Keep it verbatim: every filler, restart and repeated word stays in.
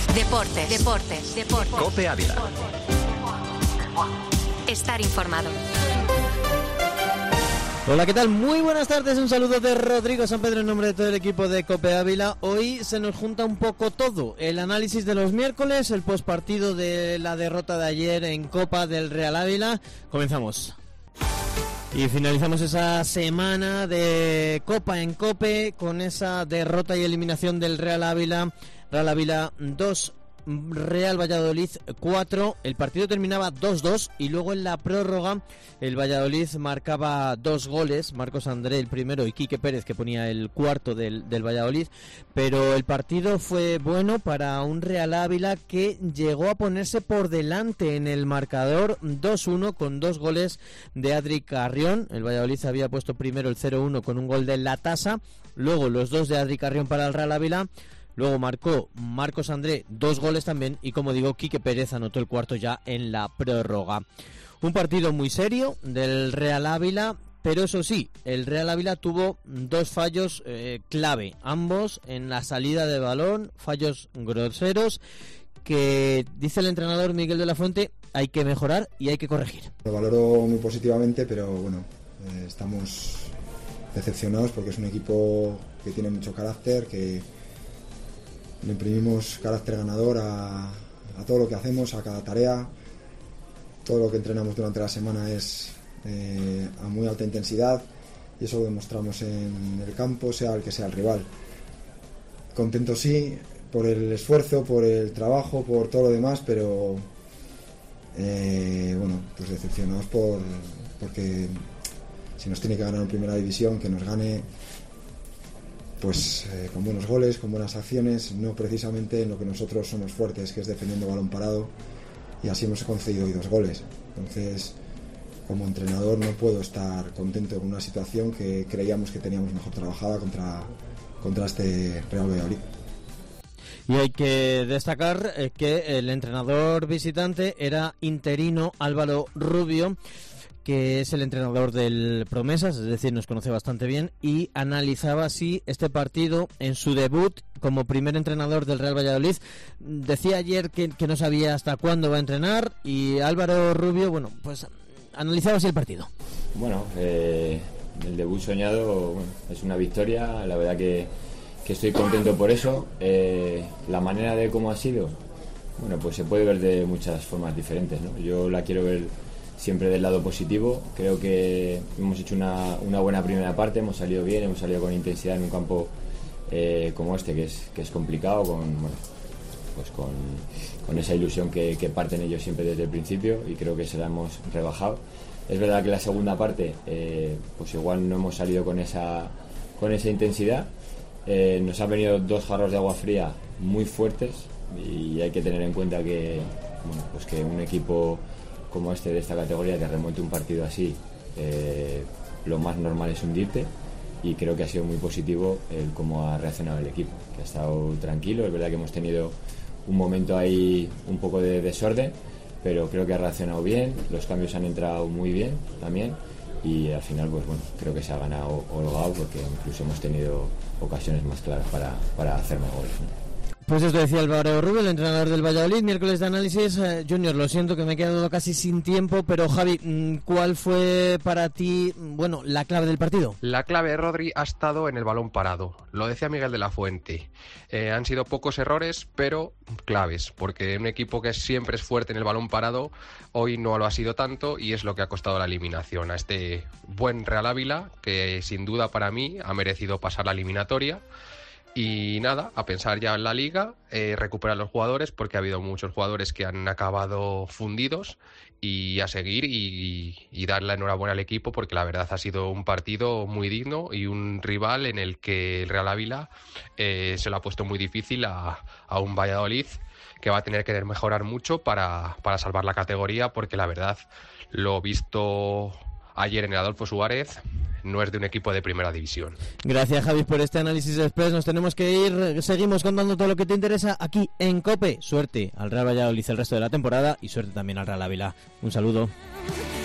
Deportes, deportes, deportes. COPE Ávila. Estar informado. Hola, ¿qué tal? Muy buenas tardes, un saludo de Rodrigo San Pedro en nombre de todo el equipo de COPE Ávila. Hoy se nos junta un poco todo, el análisis de los miércoles, el postpartido de la derrota de ayer en Copa del Real Ávila. Comenzamos. Y finalizamos esa semana de Copa en COPE con esa derrota y eliminación del Real Ávila. Real Ávila dos, Real Valladolid cuatro. El partido terminaba dos dos y luego en la prórroga el Valladolid marcaba dos goles, Marcos André el primero y Quique Pérez que ponía el cuarto del, del Valladolid, pero el partido fue bueno para un Real Ávila que llegó a ponerse por delante en el marcador dos uno con dos goles de Adri Carrión. El Valladolid había puesto primero el cero uno con un gol de Latasa, luego los dos de Adri Carrión para el Real Ávila. Luego marcó Marcos André dos goles también y, como digo, Quique Pérez anotó el cuarto ya en la prórroga. Un partido muy serio del Real Ávila, pero eso sí, el Real Ávila tuvo dos fallos eh, clave, ambos en la salida de balón, fallos groseros que, dice el entrenador Miguel de la Fuente, hay que mejorar y hay que corregir. Lo valoro muy positivamente, pero bueno, eh, estamos decepcionados porque es un equipo que tiene mucho carácter, que le imprimimos carácter ganador a, a todo lo que hacemos, a cada tarea. Todo lo que entrenamos durante la semana es eh, a muy alta intensidad y eso lo demostramos en el campo, sea el que sea el rival. Contento sí por el esfuerzo, por el trabajo, por todo lo demás, pero eh, bueno, pues decepcionados por, porque si nos tiene que ganar en primera división, que nos gane pues eh, con buenos goles, con buenas acciones, no precisamente en lo que nosotros somos fuertes, que es defendiendo balón parado, y así hemos concedido hoy dos goles. Entonces, como entrenador no puedo estar contento con una situación que creíamos que teníamos mejor trabajada contra, contra este Real Valladolid. Y hay que destacar eh, que el entrenador visitante era interino Álvaro Rubio, que es el entrenador del Promesas, es decir, nos conoce bastante bien, y analizaba así este partido en su debut como primer entrenador del Real Valladolid. Decía ayer que, que no sabía hasta cuándo va a entrenar, y Álvaro Rubio, bueno, pues analizaba así el partido. Bueno, eh, el debut soñado, bueno, es una victoria, la verdad que, que estoy contento por eso. Eh, la manera de cómo ha sido, bueno, pues se puede ver de muchas formas diferentes, ¿no? Yo la quiero ver siempre del lado positivo. Creo que hemos hecho una, una buena primera parte, hemos salido bien, hemos salido con intensidad en un campo eh, como este, que es, que es complicado, con, bueno, pues con, con esa ilusión que, que parten ellos siempre desde el principio, y creo que se la hemos rebajado. Es verdad que la segunda parte eh, pues igual no hemos salido con esa, con esa intensidad. Eh, nos han venido dos jarros de agua fría muy fuertes, y hay que tener en cuenta que, bueno, pues que un equipo como este de esta categoría que remonte un partido así, eh, lo más normal es hundirte, y creo que ha sido muy positivo el cómo ha reaccionado el equipo, que ha estado tranquilo. Es verdad que hemos tenido un momento ahí un poco de desorden, pero creo que ha reaccionado bien, los cambios han entrado muy bien también, y al final pues bueno, creo que se ha ganado holgado, porque incluso hemos tenido ocasiones más claras para, para hacer más goles, ¿no? Pues esto decía Álvaro Rubio, el entrenador del Valladolid. Miércoles de análisis. eh, Junior, lo siento que me he quedado casi sin tiempo, pero Javi, ¿cuál fue para ti, bueno, la clave del partido? La clave, Rodri, ha estado en el balón parado. Lo decía Miguel de la Fuente. Eh, han sido pocos errores, pero claves, porque un equipo que siempre es fuerte en el balón parado, hoy no lo ha sido tanto, y es lo que ha costado la eliminación a este buen Real Ávila, que sin duda para mí ha merecido pasar la eliminatoria. Y nada, a pensar ya en la liga, eh, recuperar los jugadores, porque ha habido muchos jugadores que han acabado fundidos, y a seguir y, y dar la enhorabuena al equipo, porque la verdad ha sido un partido muy digno y un rival en el que el Real Ávila eh, se lo ha puesto muy difícil a, a un Valladolid que va a tener que mejorar mucho para, para salvar la categoría, porque la verdad, lo visto ayer en el Adolfo Suárez, no es de un equipo de primera división. Gracias, Javi, por este análisis express. Nos tenemos que ir. Seguimos contando todo lo que te interesa aquí en COPE. Suerte al Real Valladolid el resto de la temporada, y suerte también al Real Ávila. Un saludo.